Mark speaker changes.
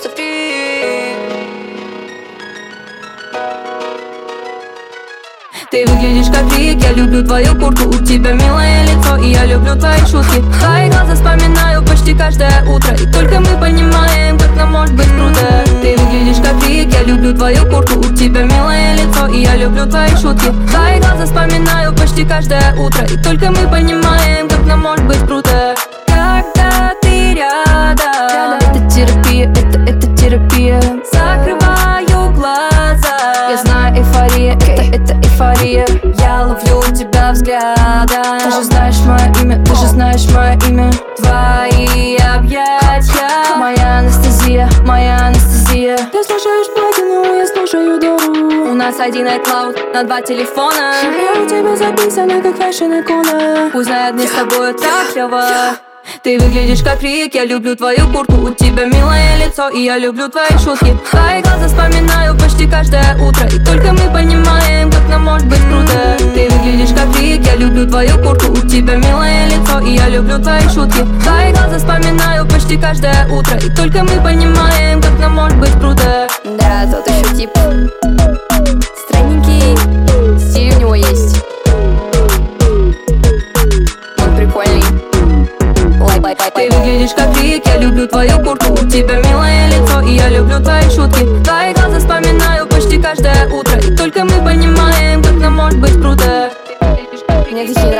Speaker 1: просто фри. Ты выглядишь как фрик, я люблю твою куртку, у тебя милое лицо, и я люблю твои шутки. Твои глаза вспоминаю почти каждое утро, и только мы понимаем, как нам может быть круто. Ты выглядишь как фрик, я люблю твою куртку, у тебя милое лицо, и я люблю твои шутки. Твои глаза вспоминаю почти каждое утро, и только мы понимаем, как нам может быть круто. Когда ты рядом, это терапия, это терапия. Закрываю глаза, я знаю, эйфория, это эйфория. Я ловлю тебя взглядом. Ты же знаешь мое имя, ты же знаешь мое имя. Твои объятия, моя анестезия, моя анестезия. Ты слушаешь платину, я слушаю Дору. У нас один iCloud на 2 телефона. Я у тебя записана, как фэшн-икона. Пусть знает, мне с тобой так клево. Ты выглядишь как фрик, я люблю твою куртку, у тебя милое лицо, и я люблю твои шутки. Твои глаза вспоминаю почти каждое утро, и только мы понимаем, как нам может быть круто. Ты выглядишь как фрик, я люблю твою куртку, у тебя милое лицо, и я люблю твои шутки. Твои глаза вспоминаю почти каждое утро, и только мы понимаем, как нам может быть круто.
Speaker 2: Да, тот еще тип странненький, стиль у него есть. Он прикольный.
Speaker 1: Ты выглядишь как фрик, я люблю твою куртку, у тебя милое лицо, и я люблю твои шутки. Твои глаза вспоминаю почти каждое утро, и только мы понимаем, как нам может быть круто.
Speaker 2: Мне такие